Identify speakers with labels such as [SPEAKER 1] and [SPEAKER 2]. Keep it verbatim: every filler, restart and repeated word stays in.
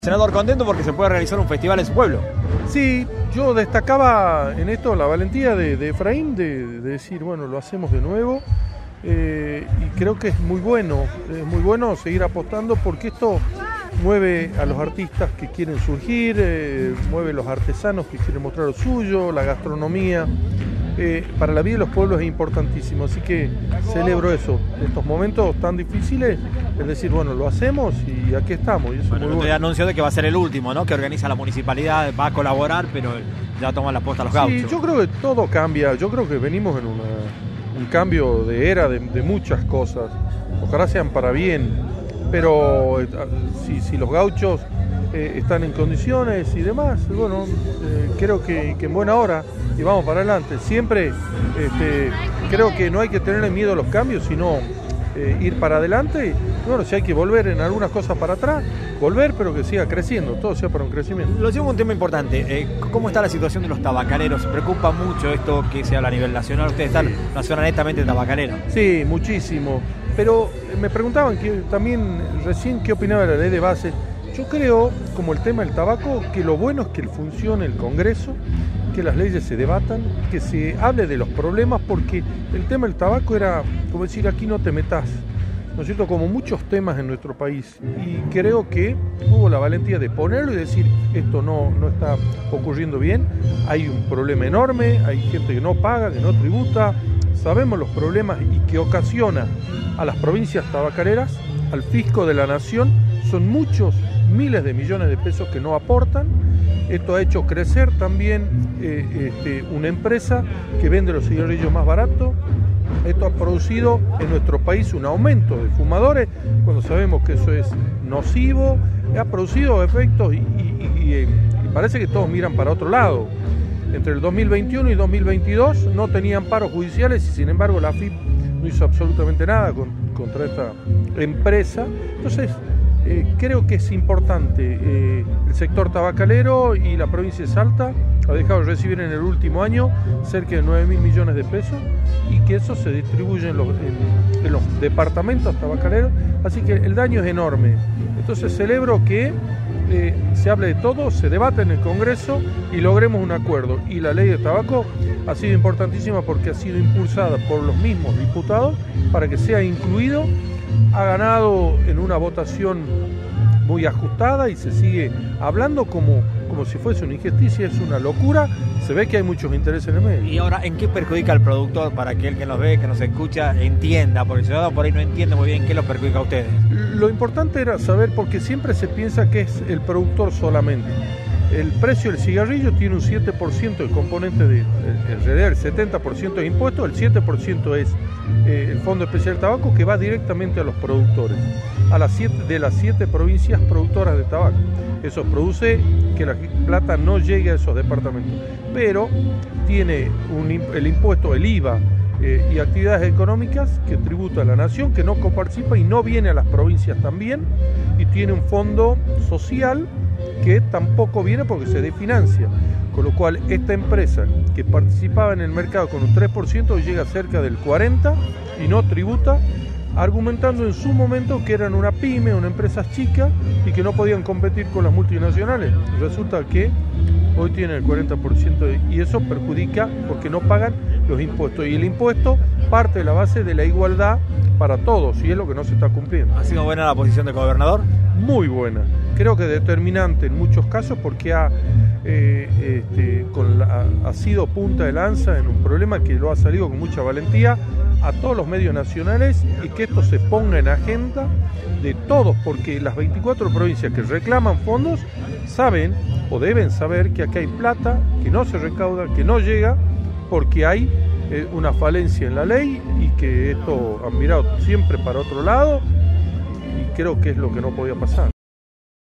[SPEAKER 1] Senador, contento porque se puede realizar un festival en su pueblo.
[SPEAKER 2] Sí, yo destacaba en esto la valentía de, de Efraín de, de decir, bueno, lo hacemos de nuevo eh, y creo que es muy bueno, es muy bueno seguir apostando porque esto mueve a los artistas que quieren surgir, eh, mueve a los artesanos que quieren mostrar lo suyo, la gastronomía. Eh, para la vida de los pueblos es importantísimo, así que celebro eso, estos momentos tan difíciles, es decir, bueno, lo hacemos y aquí estamos. Y eso
[SPEAKER 1] bueno,
[SPEAKER 2] es muy
[SPEAKER 1] usted
[SPEAKER 2] bueno.
[SPEAKER 1] anunció de que va a ser el último, ¿no? Que organiza la municipalidad, va a colaborar, pero ya toma la posta a los gauchos.
[SPEAKER 2] Sí, yo creo que todo cambia, yo creo que venimos en una, un cambio de era de, de muchas cosas, ojalá sean para bien, pero eh, si, si los gauchos eh, están en condiciones y demás, bueno, eh, creo que, que en buena hora y vamos para adelante. Siempre este, creo que no hay que tenerle miedo a los cambios, sino eh, ir para adelante. Y bueno, si hay que volver en algunas cosas para atrás, volver, pero que siga creciendo, todo sea para un crecimiento.
[SPEAKER 1] Lo llevo a un tema importante. Eh, ¿Cómo está la situación de los tabacaleros? ¿Se preocupa mucho esto que se habla a nivel nacional? Ustedes están en una zona netamente tabacalera.
[SPEAKER 2] Sí, muchísimo. Pero me preguntaban que también recién qué opinaba de la ley de base. Yo creo, como el tema del tabaco, que lo bueno es que funcione el Congreso, que las leyes se debatan, que se hable de los problemas, porque el tema del tabaco era, como decir, aquí no te metas, ¿no es cierto?, como muchos temas en nuestro país. Y creo que hubo la valentía de ponerlo y decir, esto no, no está ocurriendo bien, hay un problema enorme, hay gente que no paga, que no tributa, sabemos los problemas y que ocasiona a las provincias tabacaleras, al fisco de la nación, son muchos miles de millones de pesos que no aportan. Esto ha hecho crecer también eh, este, una empresa que vende los cigarrillos más baratos. Esto ha producido en nuestro país un aumento de fumadores, cuando sabemos que eso es nocivo. Ha producido efectos y, y, y, y parece que todos miran para otro lado. Entre el dos mil veintiuno y dos mil veintidós no tenían paros judiciales y sin embargo la A F I P no hizo absolutamente nada con, contra esta empresa. Entonces, Eh, creo que es importante, eh, el sector tabacalero y la provincia de Salta ha dejado de recibir en el último año cerca de nueve mil millones de pesos y que eso se distribuye en los, en, en los departamentos tabacaleros, así que el daño es enorme. Entonces celebro que eh, se hable de todo, se debate en el Congreso y logremos un acuerdo. Y la ley de tabaco ha sido importantísima porque ha sido impulsada por los mismos diputados para que sea incluido. Ha ganado en una votación muy ajustada y se sigue hablando como, como si fuese una injusticia, es una locura. Se ve que hay muchos intereses en el medio.
[SPEAKER 1] Y ahora, ¿en qué perjudica al productor para que el que nos ve, que nos escucha, entienda? Porque el ciudadano por ahí no entiende muy bien qué los perjudica a ustedes.
[SPEAKER 2] Lo importante era saber, porque siempre se piensa que es el productor solamente. El precio del cigarrillo tiene un siete por ciento del componente de, en realidad el setenta por ciento es impuesto, el siete por ciento es eh, el Fondo Especial de Tabaco que va directamente a los productores, a las siete, de las siete provincias productoras de tabaco. Eso produce que la plata no llegue a esos departamentos, pero tiene un, el impuesto, el I V A eh, y actividades económicas que tributa a la nación, que no coparticipa y no viene a las provincias también, y tiene un fondo social que tampoco viene porque se desfinancia, con lo cual esta empresa que participaba en el mercado con un tres por ciento llega cerca del cuarenta por ciento y no tributa, argumentando en su momento que eran una pyme, una empresa chica y que no podían competir con las multinacionales. Resulta que hoy tienen el cuarenta por ciento y eso perjudica porque no pagan los impuestos, y el impuesto parte de la base de la igualdad para todos y es lo que no se está cumpliendo.
[SPEAKER 1] ¿Ha sido buena la posición del gobernador?
[SPEAKER 2] Muy buena, creo que determinante en muchos casos porque ha, eh, este, con la, ha sido punta de lanza en un problema que lo ha salido con mucha valentía a todos los medios nacionales y que esto se ponga en agenda de todos, porque las veinticuatro provincias que reclaman fondos saben o deben saber que aquí hay plata que no se recauda, que no llega porque hay eh, una falencia en la ley y que esto han mirado siempre para otro lado. Y creo que es lo que no podía pasar.